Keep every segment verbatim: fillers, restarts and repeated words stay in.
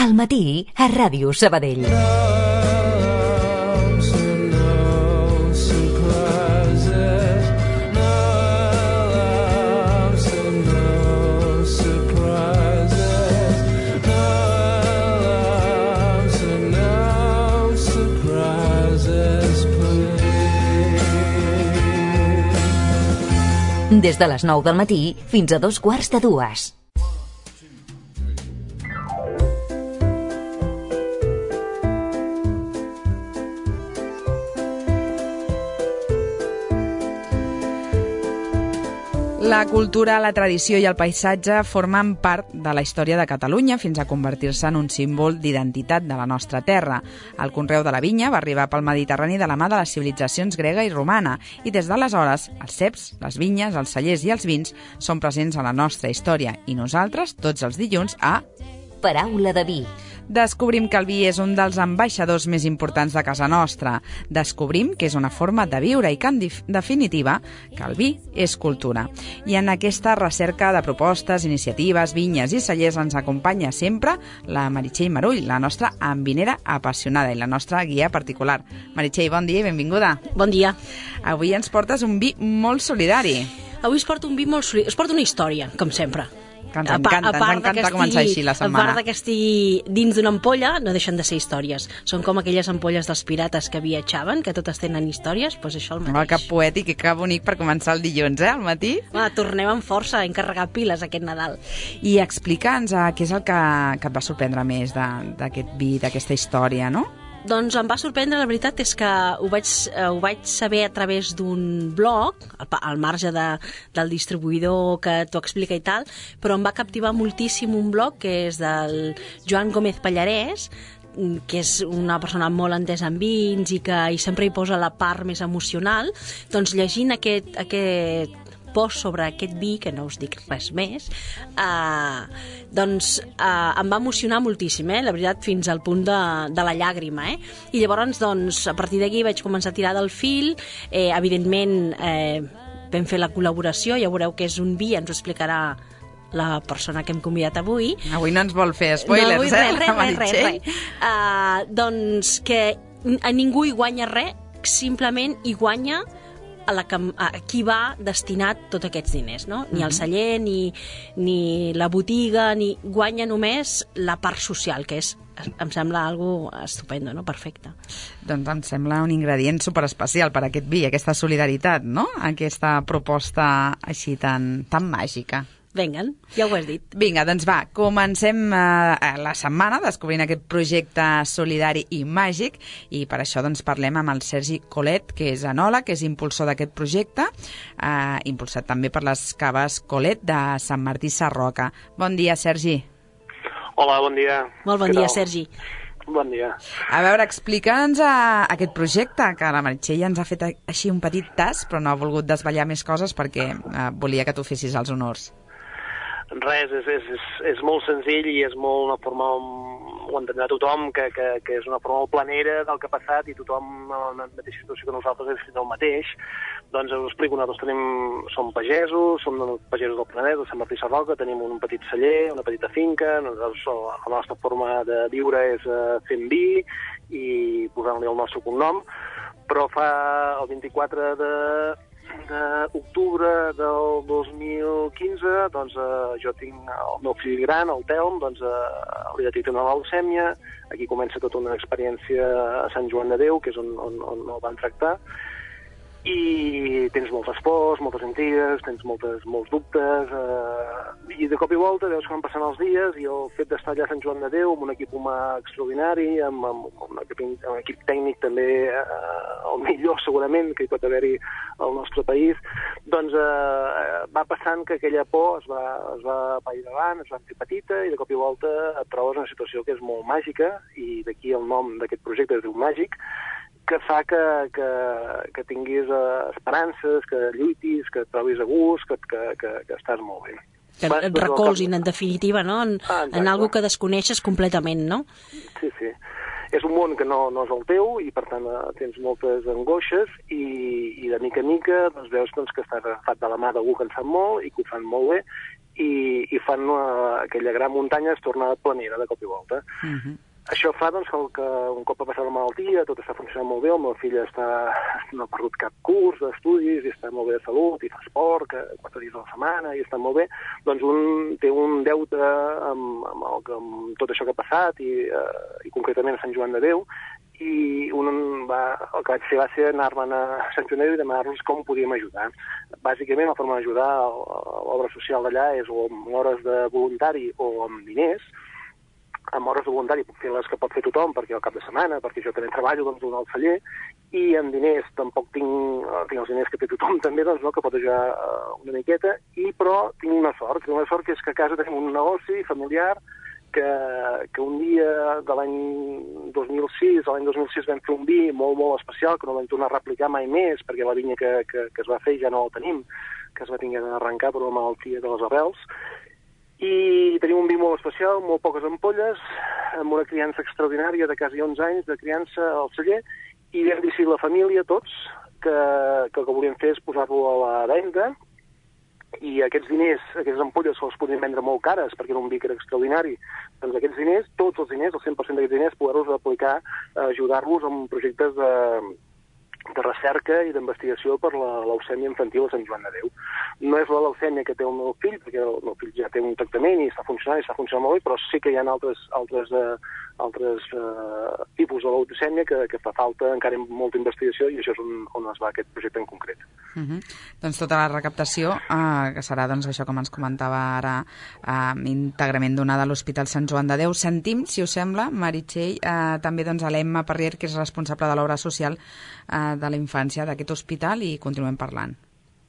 Al matí, a Ràdio Sabadell. Des de les nou del matí fins a dos quarts de dues. La cultura, la tradició i el paisatge formen part de la història de Catalunya fins a convertir-se en un símbol d'identitat de la nostra terra. El conreu de la vinya va arribar pel Mediterrani de la mà de les civilitzacions grega i romana i des d'aleshores els ceps, les vinyes, els cellers i els vins són presents a la nostra història i nosaltres, tots els dilluns, a Paraula de vi. Descobrim que el vi és un dels ambaixadors més importants de casa nostra. Descobrim que és una forma de viure i que, en definitiva, que el vi és cultura. I en aquesta recerca de propostes, iniciatives, vinyes i cellers ens acompanya sempre la Meritxell Marull, la nostra envinera apassionada i la nostra guia particular. Meritxell, bon dia i benvinguda. Bon dia. Avui ens portes un vi molt solidari. Avui es porta un vi molt solidari, es porta una història, com sempre. Ens encanta, ens encanta començar així la setmana. A part que estigui dins d'una ampolla, no deixen de ser històries. Són com aquelles ampolles dels pirates que viatjaven, que totes tenen històries, doncs això el mateix. Oh, que poètic i que bonic per començar el dilluns, eh, al matí. Va, tornem amb força, hem carregat piles aquest Nadal. I explica'ns uh, què és el que, que et va sorprendre més d'aquest vi, d'aquesta història, no? Doncs em va sorprendre, la veritat és que ho vaig, eh, ho vaig saber a través d'un blog, al, al marge de, del distribuïdor que t'ho explica i tal, però em va captivar moltíssim un blog que és del Joan Gómez Pallarès, que és una persona molt entesa en vins i que i sempre hi posa la part més emocional. Doncs llegint aquest, aquest post sobre aquest vi, que no us dic res més, eh, doncs eh, em va emocionar moltíssim, eh, la veritat, fins al punt de, de la llàgrima. Eh? I llavors, doncs, a partir d'aquí vaig començar a tirar del fil, eh, evidentment eh, vam fer la col·laboració, ja veureu que és un vi, ens ho explicarà la persona que hem convidat avui. Avui no ens vol fer spoilers, no, eh? Res, res, res, res, res. Uh, doncs que a ningú hi guanya res, simplement hi guanya a, la que, a qui va destinat tots aquests diners, no? Ni el celler, ni, ni la botiga, ni guanya només la part social, que és, em sembla algo estupendo, no? Perfecte. Doncs em sembla un ingredient superespecial per a aquest vi, aquesta solidaritat, no? Aquesta proposta així tan, tan màgica. Vinga, ja ho has dit. Vinga, doncs va, comencem eh, la setmana descobrint aquest projecte solidari i màgic i per això doncs parlem amb el Sergi Colet, que és enòleg, que és impulsor d'aquest projecte, eh, impulsat també per les caves Colet de Sant Martí Sarroca. Bon dia, Sergi. Hola, bon dia. Molt bon dia, Sergi. Bon dia. A veure, explica'ns uh, aquest projecte, que la Meritxell ens ha fet així un petit tas, però no ha volgut desvetllar més coses perquè uh, volia que tu fessis els honors. Res, és, és, és, és molt senzill i és molt una forma, ho entendrà tothom, que, que, que és una forma molt planera del que ha passat i tothom en la mateixa situació que nosaltres és el mateix. Doncs us explico, nosaltres tenim, som pagesos, som pagesos del Penedès, de Sant Martí Sarroca, tenim un petit celler, una petita finca, nosaltres, la nostra forma de viure és uh, fent vi i posant-li el nostre cognom, però fa el vint-i-quatre de... d'octubre del dos mil quinze, doncs eh, jo tinc el meu fill gran, el Telm, doncs eh, li detecten una leucèmia, aquí comença tota una experiència a Sant Joan de Déu, que és on, on, on el van tractar, i tens moltes pors, moltes intrigues, tens moltes, molts dubtes, eh, i de cop i volta veus que van passant els dies i el fet d'estar allà a Sant Joan de Déu amb un equip humà extraordinari, amb, amb, amb, un, equip, amb un equip tècnic també eh, el millor segurament que hi pot haver-hi al nostre país, doncs eh, va passant que aquella por es va, es va apairegant, es va fer petita i de cop i volta et trobes en una situació que és molt màgica i d'aquí el nom d'aquest projecte es diu Màgic, que fa que, que, que tinguis uh, esperances, que lluitis, que et trobis a gust, que, que, que, que estàs molt bé. Que et recolzin, en definitiva, no? En, ah, en algo que desconeixes completament, no? Sí, sí. És un món que no, no és el teu i, per tant, uh, tens moltes angoixes i, i de mica en mica doncs, veus doncs, que estàs agafat de la mà d'algú que en sap molt i que ho fan molt bé i, i fan una, aquella gran muntanya es torna planera de cop i volta. Uh-huh. Això fa doncs, que un cop ha passat la malaltia, tot està funcionant molt bé, el meu fill està, no ha perdut cap curs d'estudis i està molt bé de salut i fa esport que, quatre dies a la setmana i està molt bé, doncs un té un deute amb, amb, el, amb tot això que ha passat i, uh, i concretament a Sant Joan de Déu, i un va, el que vaig fer va ser anar-me'n a Sant Joan de Déu i demanar-los com podíem ajudar. Bàsicament, la forma d'ajudar a l'obra social d'allà és o amb hores de voluntari o amb diners. Amb hores de voluntari puc fer les que pot fer tothom, perquè al cap de setmana, perquè jo també treballo doncs, un al celler, i amb diners tampoc tinc, tinc els diners que té tothom també, doncs, no, que pot ajudar una miqueta, i però tinc una sort, tinc una sort que és que a casa tenim un negoci familiar que, que un dia de l'any dos mil sis, l'any dos mil sis vam fer un vi molt, molt especial, que no vam tornar a replicar mai més, perquè la vinya que, que, que es va fer ja no el tenim, que es va tenir d'arrencar per una malaltia de les arrels, i tenim un vi molt especial, molt poques ampolles, amb una criança extraordinària de quasi onze anys de criança al celler, i vam decidir la família, tots, que, que el que volíem fer és posar-lo a la venda, i aquests diners, aquestes ampolles se les podien vendre molt cares perquè era un vi que era extraordinari, doncs aquests diners, tots els diners, el cent per cent d'aquests diners, poder-los aplicar, ajudar-los en projectes de, de recerca i d'investigació per la leucèmia infantil a Sant Joan de Déu. No és la leucèmia que té el meu fill, perquè el meu fill ja té un tractament i està funcionant, i està funcionant molt bé, però sí que hi ha altres, altres, uh, altres uh, tipus de leucèmia que, que fa falta encara molta investigació, i això és on, on es va aquest projecte en concret. Uh-huh. Doncs tota la recaptació, uh, que serà doncs, això com ens comentava ara, uh, íntegrament donada a l'Hospital Sant Joan de Déu. Sentim, si us sembla, Meritxell, uh, també doncs, a l'Emma Parrier, que és responsable de l'obra social uh, de la infància d'aquest hospital, i continuem parlant.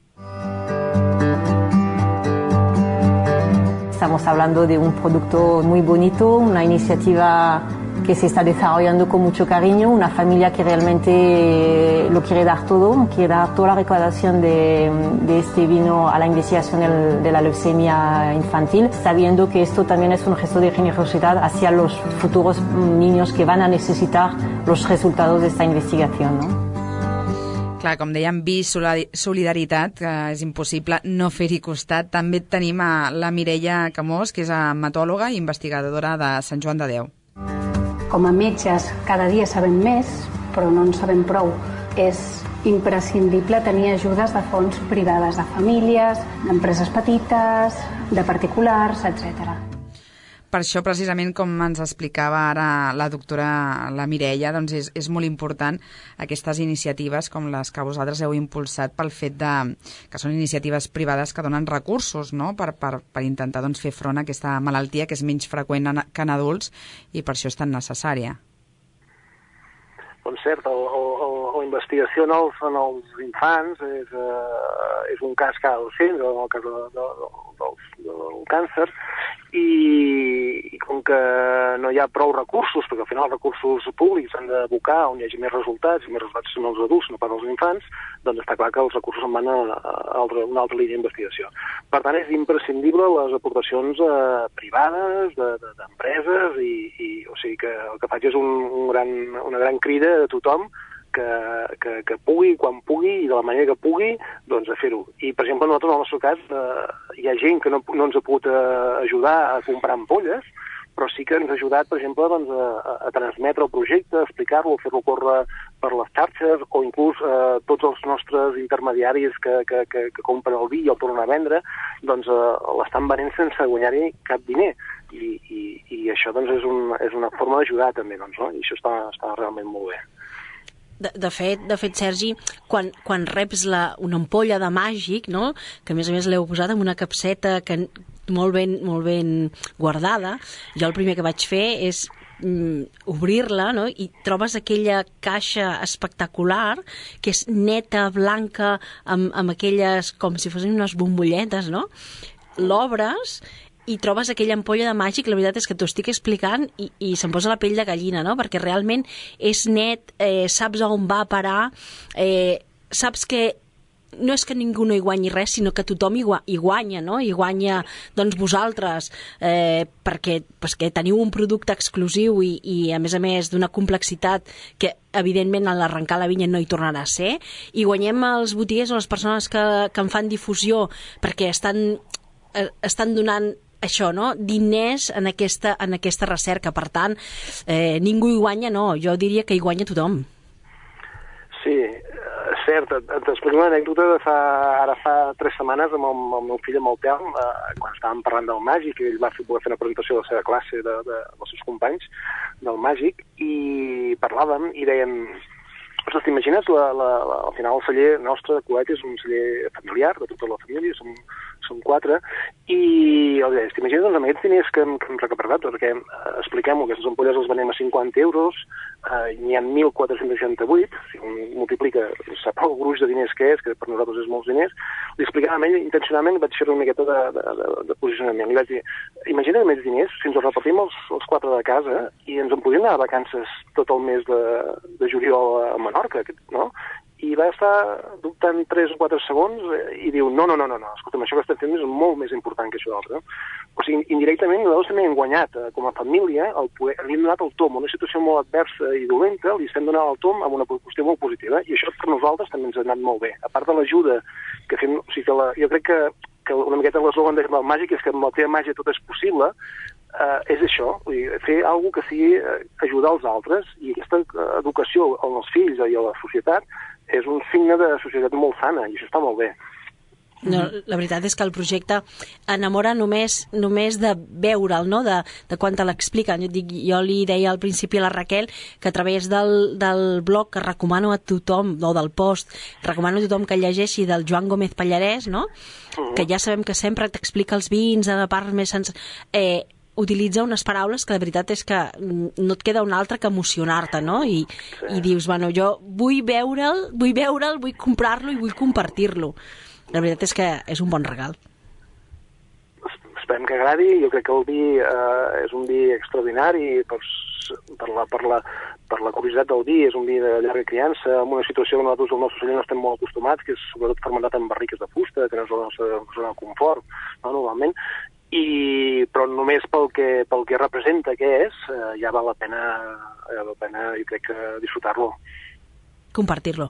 Estamos hablando de un producto muy bonito, una iniciativa que se está desarrollando con mucho cariño, una familia que realmente lo quiere dar todo, quiere dar toda la recaudación de, de este vino a la investigación del, de la leucemia infantil, sabiendo que esto también es un gesto de generosidad hacia los futuros niños que van a necesitar los resultados de esta investigación, ¿no? Clar, com dèiem, vi, solidaritat, que és impossible no fer-hi costat. També tenim a la Mireia Camós, que és hematòloga i investigadora de Sant Joan de Déu. Com a metges cada dia sabem més, però no en sabem prou. És imprescindible tenir ajudes de fons privades de famílies, d'empreses petites, de particulars, etcètera. Per això, precisament, com ens explicava ara la doctora, la Mireia, doncs és, és molt important aquestes iniciatives com les que vosaltres heu impulsat pel fet de, que són iniciatives privades que donen recursos, no?, per, per, per intentar doncs, fer front a aquesta malaltia que és menys freqüent en, que en adults, i per això és tan necessària. Doncs cert, el, el, la investigació en els, en els infants és, uh, és un cas cada docent, en el cas de, de, de, del, del càncer, i, i com que no hi ha prou recursos, perquè al final els recursos públics han d'abocar on hi hagi més resultats, i més resultats són els adults, no pas els infants, doncs està clar que els recursos en van a, a una altra línia d'investigació. Per tant, és imprescindible les aportacions eh, privades, d'empreses, de, i, i o sigui que el que faig és un, un gran, una gran crida a tothom que, que, que pugui, quan pugui, i de la manera que pugui, doncs a fer-ho. I, per exemple, nosaltres, en el nostre cas, eh, hi ha gent que no, no ens ha pogut eh, ajudar a comprar ampolles, però sí que ens ha ajudat, per exemple, doncs, a, a transmetre el projecte, a explicar-lo, a fer-lo córrer per les xarxes, o inclús eh, tots els nostres intermediaris que, que, que, que compren el vi i el tornen a vendre, doncs eh, l'estan venent sense guanyar-hi cap diner. I, i, i això doncs, és, un, és una forma d'ajudar també, doncs, no? I això està, està realment molt bé. De, de, fet, de fet, Sergi, quan, quan reps la, una ampolla de màgic, no?, que a més a més l'heu posat en una capseta que, molt, ben, molt ben guardada, jo el primer que vaig fer és mm, obrir-la, no?, i trobes aquella caixa espectacular que és neta, blanca, amb, amb aquelles, com si fossin unes bombolletes, no? L'obres i trobes aquella ampolla de màgic, la veritat és que t'ho estic explicant i, i se'm posa la pell de gallina, no?, perquè realment és net, eh, saps on va a parar, eh, saps que no és que ningú no hi guanyi res, sinó que tothom hi, gua hi guanya, no?, hi guanya, doncs, vosaltres, eh, perquè, perquè teniu un producte exclusiu i, i a més a més, d'una complexitat que, evidentment, a l'arrencar la vinya no hi tornarà a ser, i guanyem els botiguers o les persones que, que en fan difusió perquè estan estan donant això, no? Diners en aquesta, en aquesta recerca. Per tant, eh, ningú hi guanya, no. Jo diria que hi guanya tothom. Sí, és cert. T'explico una anècdota de fa, ara fa tres setmanes amb el, amb el meu fill, amb el Telm, eh, quan estàvem parlant del Màgic, i ell va fer, poder fer una presentació de la seva classe de, de, dels seus companys del Màgic, i parlàvem i dèiem... Ostres, t'imagines, la, la, la, al final el celler nostre de Coet és un celler familiar, de tota la família, som, som quatre, i els deies, t'imagines doncs, amb aquests diners que hem, que hem recuperat, perquè eh, expliquem-ho, aquestes ampolles les venem a cinquanta euros, eh, n'hi ha mil quatre-cents seixanta-vuit, si un multiplica, sap el gruix de diners que és, que per nosaltres és molts diners, li explicàvem a ell, intencionalment vaig fer una miqueta de, de, de, de posicionament, li vaig dir, imagina't amb aquests diners, si ens els repartim els, els quatre de casa, i ens en podríem anar a vacances tot el mes de, de juliol a Menorca, no? I va estar dubtant tres o quatre segons i diu, no, no, no, no, no. Escolta'm, això que estem fent és molt més important que això d'altre. O sigui, indirectament, nosaltres també hem guanyat, eh, com a família, el poder, li hem donat el tom, una situació molt adversa i dolenta, li estem donant el tom amb una qüestió molt positiva, i això per nosaltres també ens ha anat molt bé. A part de l'ajuda que fem, o sigui que la, jo crec que, que una miqueta l'eslògan del Màgic és que amb la teva màgia tot és possible, Uh, és això, vull dir, fer alguna que sigui uh, ajudar els altres, i aquesta uh, educació als fills i a la societat és un signe de societat molt sana, i això està molt bé. No, la veritat és que el projecte enamora només, només de veure'l, no? de, de quan te l'expliquen. Jo, dic, jo li deia al principi a la Raquel que a través del, del blog que recomano a tothom, o del post, recomano a tothom que llegeixi del Joan Gómez Pallarès, no? Uh-huh. Que ja sabem que sempre t'explica els vins, a la part més sens... Eh, utilitza unes paraules que la veritat és que no et queda una altra que emocionar-te, no? I, sí. I dius, bueno, jo vull veure'l, vull veure'l, vull comprar-lo i vull compartir-lo. La veritat és que és un bon regal. Esperem que agradi. Jo crec que el vi eh, és un vi extraordinari per, per, la, per, la, per la curiositat del vi. És un vi de llarga criança, en una situació que nosaltres al nostre celler no estem molt acostumats, que és sobretot fermentat en barriques de fusta, que no és la nostra zona de confort, no, normalment. I, però només pel que, pel que representa que és, eh, ja val la pena, ja val la pena, jo crec que disfrutar-lo. Compartir-lo.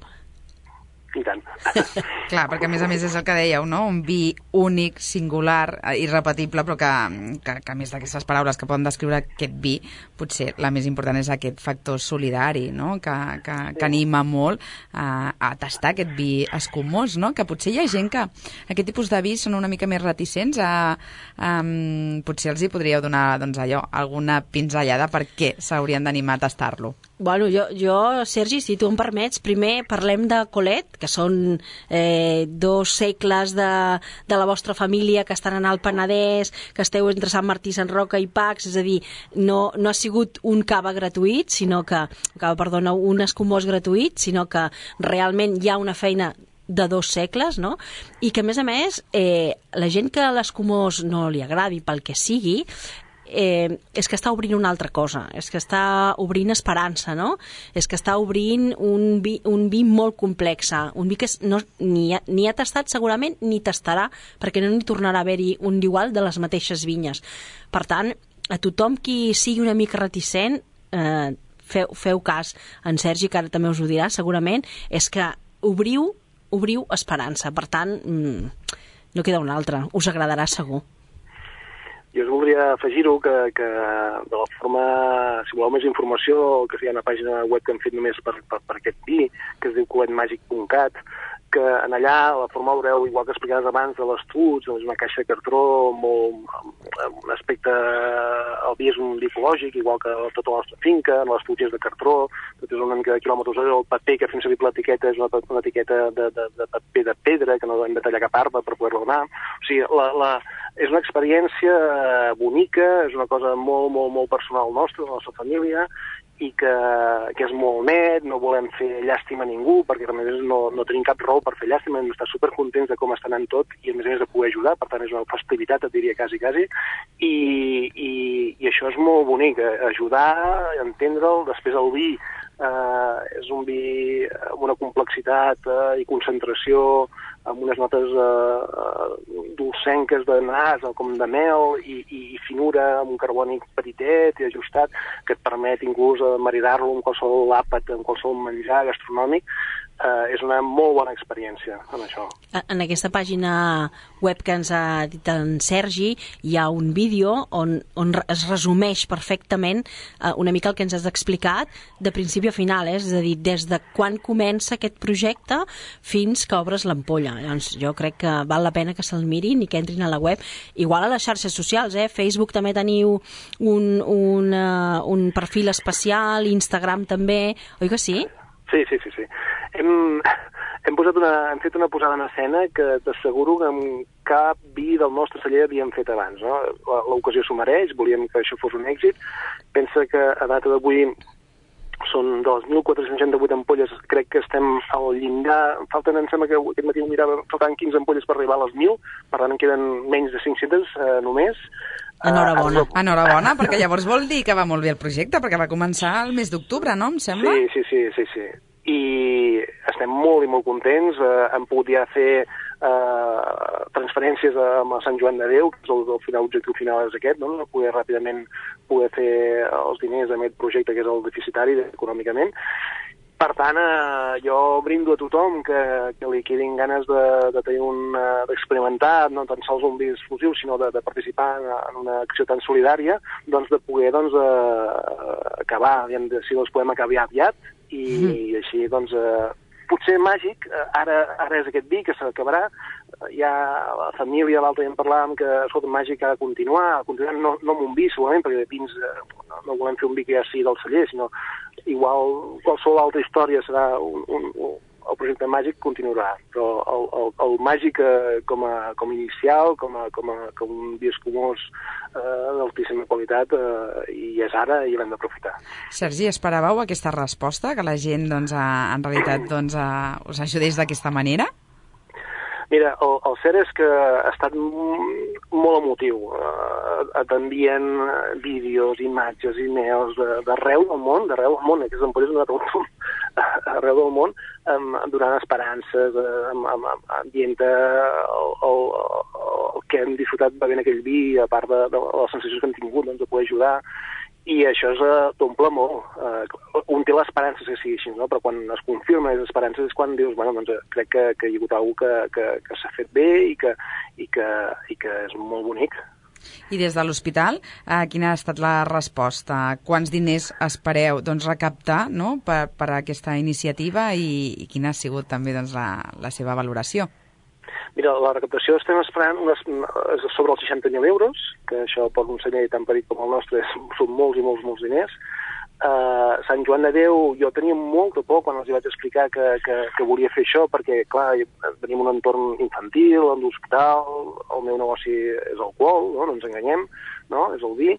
I tant. Clar, perquè a més a més és el que dèieu, no? Un vi únic, singular, irrepetible, però que, que, que a més d'aquestes paraules que poden descriure aquest vi, potser la més important és aquest factor solidari, no? Que, que, que anima molt a, a tastar aquest vi escumós, no? Que potser hi ha gent que aquest tipus de vi són una mica més reticents a... a potser els hi podríeu donar, doncs, allò, alguna pinzellada perquè s'haurien d'animar a tastar-lo. Bueno, jo, jo, Sergi, si tu em permets, primer parlem de Colet, que són eh, dos segles de, de la vostra família que estan al Penedès, que esteu entre Sant Martí, Sant Roca i Pacs, és a dir, no, no ha sigut un cava gratuït, sinó que, cava, perdona, un escumós gratuït, sinó que realment hi ha una feina de dos segles, no? I que, a més a més, eh, la gent que l'escumós no li agradi pel que sigui, Eh, és que està obrint una altra cosa, és que està obrint esperança, no? És que està obrint un vi, un vi molt complex, un vi que no, ni, ha, ni ha tastat segurament ni tastarà, perquè no n'hi tornarà a haver-hi un igual de les mateixes vinyes. Per tant, a tothom qui sigui una mica reticent, eh, feu, feu cas en Sergi, que ara també us ho dirà segurament, és que obriu, obriu esperança. Per tant, mm, no queda una altra, us agradarà segur. Jo us voldria afegir-ho que, que de la forma, si voleu més informació, que hi ha una pàgina web que hem fet només per, per, per aquest vi, que es diu coet màgic punt cat, que en allà la forma veureu, igual que explicaves abans, de l'estuig, és una caixa de cartró, molt, un aspecte, el vi és un vi ecològic, igual que tota la nostra finca, l'estuig és de cartró, tot és una mica de quilòmetres zero, el paper que fem servir per l'etiqueta és una, una etiqueta de, de, de paper de pedra, que no hem de tallar cap arbre per poder-la donar. O sigui, la, la, és una experiència bonica, és una cosa molt, molt, molt personal nostra, de la nostra família, i que, que és molt net, no volem fer llàstima a ningú, perquè a més no, no tenim cap raó per fer llàstima, hem d'estar supercontents de com està anant tot, i a més a més de poder ajudar, per tant és una festivitat, et diria quasi, quasi, i, i, i això és molt bonic, ajudar, entendre'l, després el vi, eh, és un vi amb una complexitat eh, i concentració, amb unes notes eh, dolcenques de nas, com de mel, i, i finura, amb un carbònic petitet i ajustat, que et permet inclús maridar-lo amb qualsevol àpat, amb qualsevol menjar gastronòmic. eh, és una molt bona experiència en això. En aquesta pàgina web que ens ha dit en Sergi hi ha un vídeo on, on es resumeix perfectament eh, una mica el que ens has explicat de principi a final, eh? És a dir, des de quan comença aquest projecte fins que obres l'ampolla. Llavors, jo crec que val la pena que se'l mirin i que entrin a la web. Igual a les xarxes socials, eh? Facebook també teniu un, un, uh, un perfil especial, Instagram també, oi que sí? Sí, sí, sí, sí. Hem, hem, posat una, hem fet una posada en escena que t'asseguro que amb cap vi del nostre celler havíem fet abans, no? L'ocasió s'ho mereix, volíem que això fos un èxit. Pensa que a data d'avui són de les mil quatre-cents seixanta-vuit ampolles, crec que estem al llindar, falten, em sembla que aquest matí ho mirava, falten quinze ampolles per arribar a les mil, per tant en queden menys de cinc-centes eh, només. Enhorabona. Uh, Enhorabona, perquè llavors vol dir que va molt bé el projecte, perquè va començar el mes d'octubre, no, em sembla? Sí, sí, sí, sí, sí. I estem molt i molt contents. Uh, hem pogut ja fer uh, transferències a, a Sant Joan de Déu, que és el, el final, l'objectiu final és aquest, no? Poder ràpidament poder fer els diners amb aquest projecte que és el deficitari econòmicament. Per tant, eh, jo brindo a tothom que, que li quedin ganes de, de tenir un, uh, d'experimentar, no tan sols un vi exclusiu, sinó de, de participar en, en una acció tan solidària, doncs de poder doncs, uh, acabar, diguem, de, si els podem acabar aviat, i, mm. i així, doncs, uh, potser màgic, uh, ara, ara és aquest vi que s'acabarà, uh, ja la família, l'altre dia en parlàvem, que escolta, màgic ha de continuar, continuar no, no amb un vi, segurament, perquè de vins uh, no, no volem fer un vi que ja sigui del celler, sinó igual qualsevol altra història serà un, un, un, el projecte màgic continuarà, però el, el, el màgic eh, com, a, com a inicial, com, a, com, a, com un vi escumós eh, d'altíssima qualitat eh, i és ara i l'hem d'aprofitar. Sergi, esperàveu aquesta resposta, que la gent doncs, a, en realitat doncs, a, us ajudés d'aquesta manera? Mira, el, el cert és que ha estat molt emotiu. Uh, t'envien vídeos, imatges, e-mails d'arreu del món, d'arreu del món, aquestes ampolles han anat arreu del món, um, donant esperances, um, um, um, dient el, el, el que hem disfrutat bevent aquell vi, a part de, de les sensacions que hem tingut, doncs, de poder ajudar. I això és, uh, t'omple molt. Uh, un té l'esperança que sigui així, no? Però quan es confirma les esperances és quan dius, bueno, doncs crec que, que hi ha hagut alguna cosa que, que, que s'ha fet bé i que, i, que, i que és molt bonic. I des de l'hospital, eh, quina ha estat la resposta? Quants diners espereu doncs, recaptar, no? per, per aquesta iniciativa i, i quina ha sigut també doncs, la, la seva valoració? Mira, la recaptació estem esperant unes, sobre els seixanta mil euros, que això per un celler tan petit com el nostre són molts i molts, molts diners. Uh, Sant Joan de Déu, jo tenia molta por quan els hi vaig explicar que, que, que volia fer això, perquè, clar, venim un entorn infantil, en l'hospital, el meu negoci és alcohol, no, no ens enganyem, no? És el vi,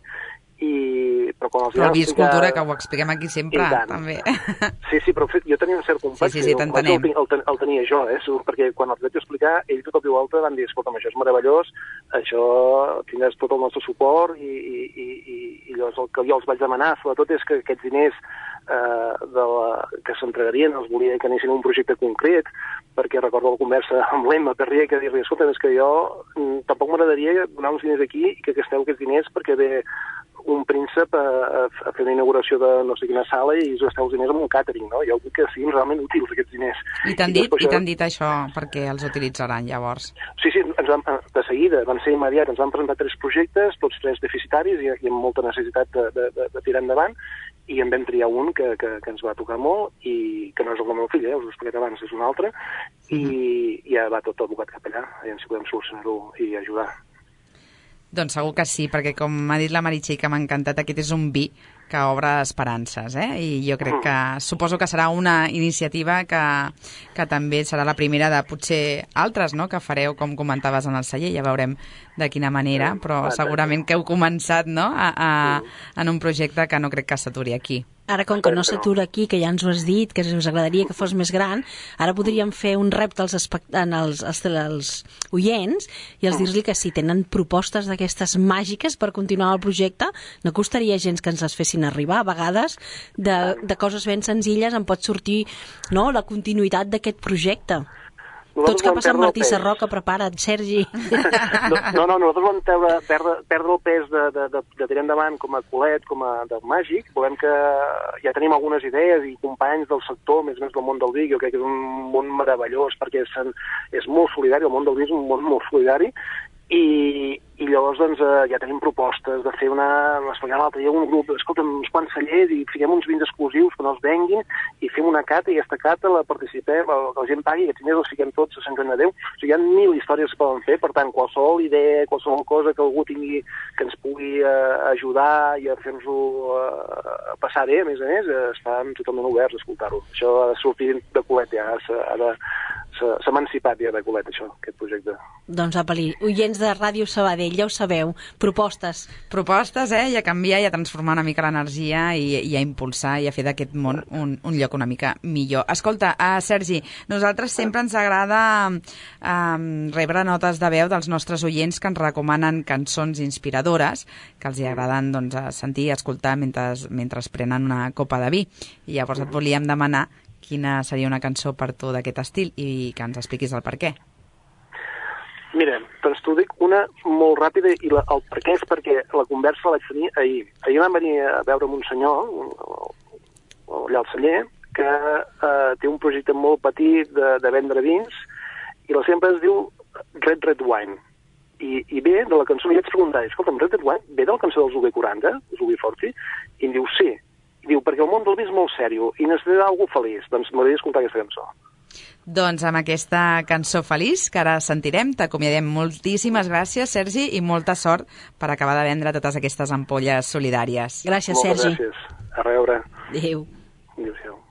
i... però quan els però el vi és cultura, que ho expliquem aquí sempre, també. Sí, sí, però jo tenia un cert company, sí, sí, sí, t'entenem. El, el, el tenia jo, eh, perquè quan els vaig explicar, ell tot el volta van dir, escolta'm, això és meravellós, això tindràs tot el nostre suport, i, i, i, i llavors el que jo els vaig demanar, sobretot, és que aquests diners eh, de la, que s'entregarien, els volia que anessin a un projecte concret, perquè recordo la conversa amb l'Emma Perrier, que dir-li, escolta, és que jo tampoc m'agradaria donar uns diners aquí i que gasteu aquests diners perquè ve un príncep a, a, a fer una inauguració de no sé quina sala i us gasteu els diners amb un càtering, no? Jo vull que siguin realment útils aquests diners. I t'han dit, i t'han dit això perquè els utilitzaran llavors? Sí, sí, ens van, de seguida, van ser immediats, ens van presentar tres projectes, tots tres deficitaris i, i amb molta necessitat de, de, de, de tirar endavant, i en vam triar un que, que, que ens va tocar molt i que no és el meu fill, eh, us ho he explicat abans, és un altre, i, mm-hmm. i ja va tot abocat cap allà, aviam si podem solucionar-ho i ajudar. Doncs segur que sí, perquè com m'ha dit la Meritxell, que m'ha encantat, aquest és un vi que obre esperances, eh? I jo crec que, suposo que serà una iniciativa que, que també serà la primera de potser altres, no?, que fareu, com comentaves en el celler, ja veurem de quina manera, però segurament que heu començat, no?, a, a, en un projecte que no crec que s'aturi aquí. Ara, com que no s'atura aquí, que ja ens ho has dit, que us agradaria que fos més gran, ara podríem fer un repte als, als, als, als oients i els dir-li que si tenen propostes d'aquestes màgiques per continuar el projecte, no costaria gens que ens les fessin arribar. A vegades, de, de coses ben senzilles en pot sortir, no?, la continuïtat d'aquest projecte. Tots cap a Sant Martí Sarroca, prepara't, Sergi. No, no, nosaltres volem treure, perdre, perdre el pes de, de, de, de tirar endavant com a Colet, com a de Màgic. Volem que ja tenim algunes idees i companys del sector, més o menys del món del vi, jo crec que és un món meravellós perquè és, és molt solidari, el món del vi és un món molt solidari. I, i llavors doncs, eh, ja tenim propostes de fer una... Explicàvem l'altre dia un grup, escolta'm, uns quants cellers i fiquem uns vins exclusius que no els venguin i fem una cata i aquesta cata la participem, el, que la gent pagui i aquests diners els fiquem tots a Sant Joan de Déu. O sigui, hi ha mil històries que poden fer, per tant, qualsevol idea, qualsevol cosa que algú tingui que ens pugui eh, ajudar i a fer-nos-ho eh, passar bé, a més a més, eh, estan totalment oberts a escoltar-ho. Això ha de sortir de Colet ja, ha de... s'ha emancipat ja de Colet, això, aquest projecte. Doncs, Apel·li, oients de Ràdio Sabadell, ja ho sabeu, propostes. Propostes, eh? I a canviar i a transformar una mica l'energia i, i a impulsar i a fer d'aquest món un, un lloc una mica millor. Escolta, uh, Sergi, nosaltres sempre ens agrada uh, rebre notes de veu dels nostres oients que ens recomanen cançons inspiradores que els hi agraden doncs, sentir i escoltar mentre, mentre es prenen una copa de vi. I llavors et volíem demanar quina seria una cançó per tu d'aquest estil i que ens expliquis el per què. Mira, doncs t'ho dic una molt ràpida i la, el per què és perquè la conversa la vaig tenir ahir. Ahir vam venir a veure un senyor, allà al celler, que eh, té un projecte molt petit de, de vendre vins i la seva empresa es diu Red Red Wine. I, i ve de la cançó, i vaig preguntar, escolta'm, Red Red Wine ve de la cançó dels U B quaranta, els U B quaranta? I em diu, sí. I diu, perquè el món del vi és molt sèrio i necessita algú feliç. Doncs m'agradaria escoltar aquesta cançó. Doncs amb aquesta cançó feliç que ara sentirem, t'acomiadem. Moltíssimes gràcies, Sergi, i molta sort per acabar de vendre totes aquestes ampolles solidàries. Gràcies, Moltes Sergi. gràcies. A reure. Adéu. Adéu-siau.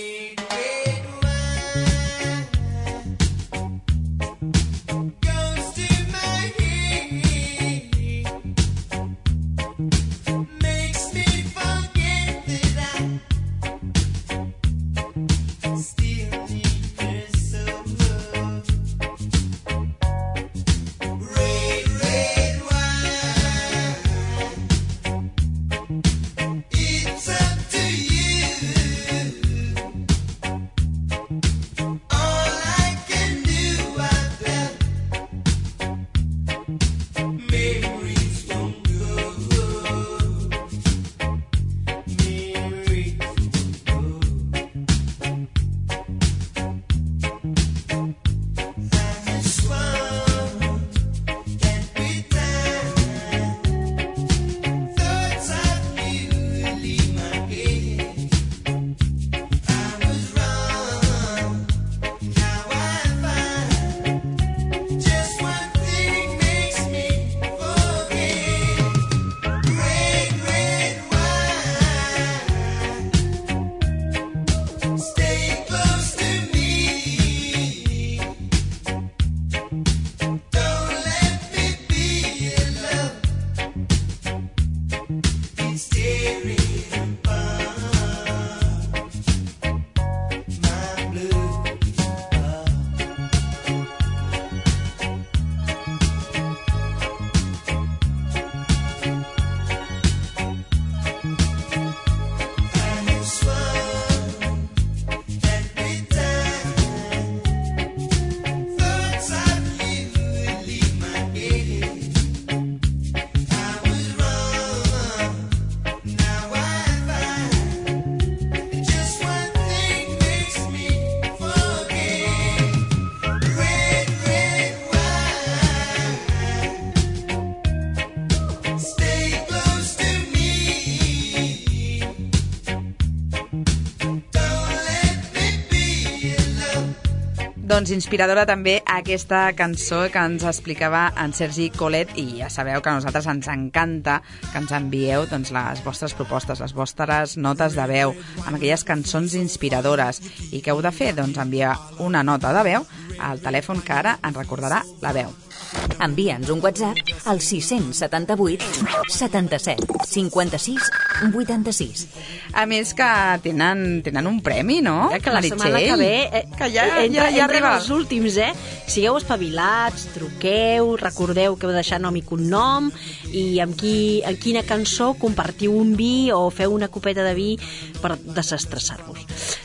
Doncs inspiradora també aquesta cançó que ens explicava en Sergi Colet, i ja sabeu que a nosaltres ens encanta que ens envieu doncs, les vostres propostes, les vostres notes de veu amb aquelles cançons inspiradores. I què heu de fer? Doncs enviar una nota de veu al telèfon que ara ens recordarà la veu. Envia'ns un WhatsApp al sis set vuit setanta-set cinquanta-sis vuitanta-sis. A més que tenen, tenen un premi, no? Ja que la setmana que ve eh, que ja, entra, ja, ja entren arriba els últims, eh? Sigueu espavilats, truqueu, recordeu que heu de deixar nom i cognom i amb, qui, amb quina cançó compartiu un vi o feu una copeta de vi per desestressar-vos.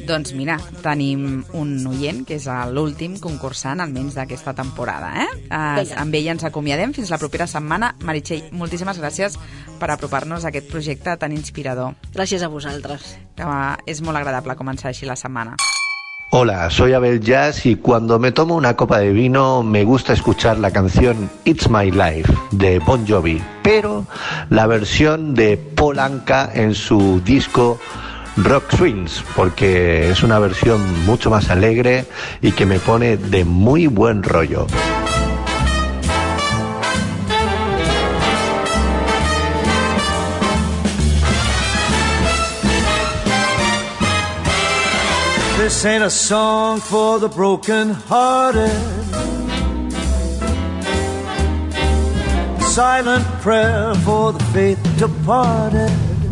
Doncs mira, tenim un oient, que és l'últim concursant, almenys d'aquesta temporada. Eh? Eh, amb ell ens acomiadem fins la propera setmana. Meritxell, moltíssimes gràcies per apropar-nos a aquest projecte tan inspirador. Gràcies a vosaltres. Que uh, és molt agradable començar així la setmana. Hola, soy Abel Jazz y cuando me tomo una copa de vino me gusta escuchar la canción It's My Life de Bon Jovi, pero la versión de Paul Anka en su disco Rock Swings, porque es una versión mucho más alegre y que me pone de muy buen rollo. This ain't a song for the broken-hearted. Silent prayer for the faith departed.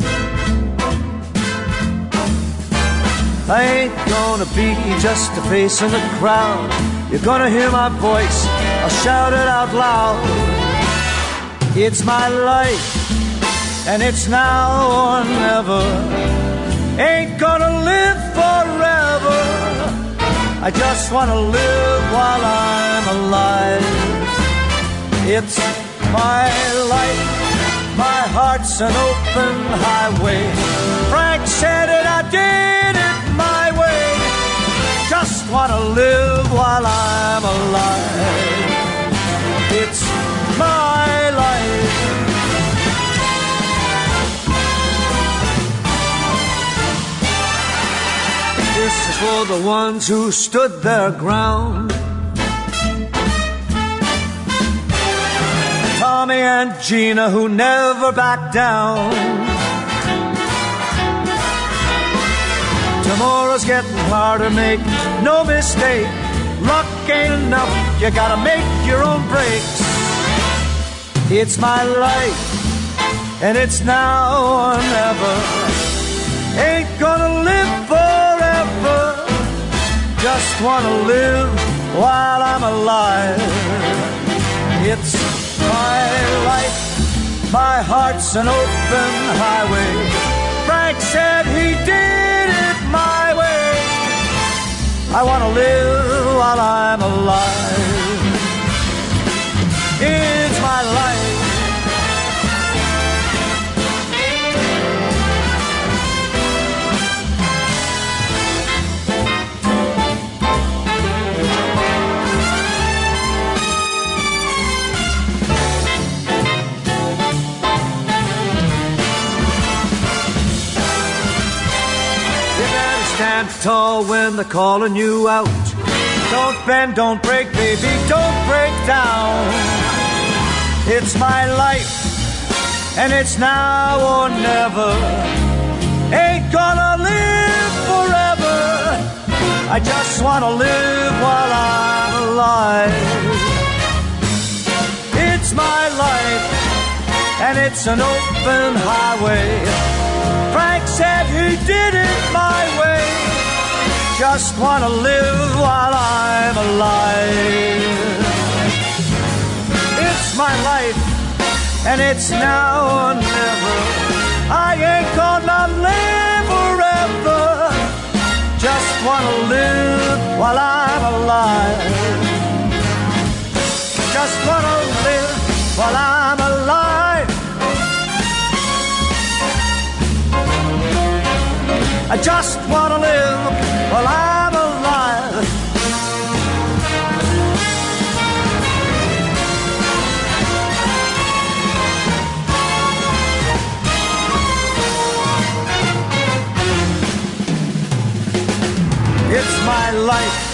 I ain't gonna be just a face in the crowd. You're gonna hear my voice, I'll shout it out loud. It's my life, and it's now or never. Ain't gonna live forever. I just wanna live while I'm alive. It's my life, my heart's an open highway. Frank said it, I did it my way. Just wanna live while I'm alive. It's my life. This is for the ones who stood their ground. Tommy and Gina who never backed down. Tomorrow's getting harder, make no mistake. Luck ain't enough, you gotta make your own breaks. It's my life, and it's now or never. Ain't gonna live forever. Just wanna live while I'm alive. It's my life, my heart's an open highway. Frank said he did it my way. I wanna live while I'm alive. It's my life. Stand tall when they're calling you out. Don't bend, don't break, baby, don't break down. It's my life, and it's now or never. Ain't gonna live forever. I just wanna live while I'm alive. It's my life, and it's an open highway. Frank said he did it my way. Just wanna live while I'm alive. It's my life, and it's now or never. I ain't gonna live forever. Just wanna live while I'm alive. Just wanna live while I'm alive. I just wanna live while I'm alive. It's my life,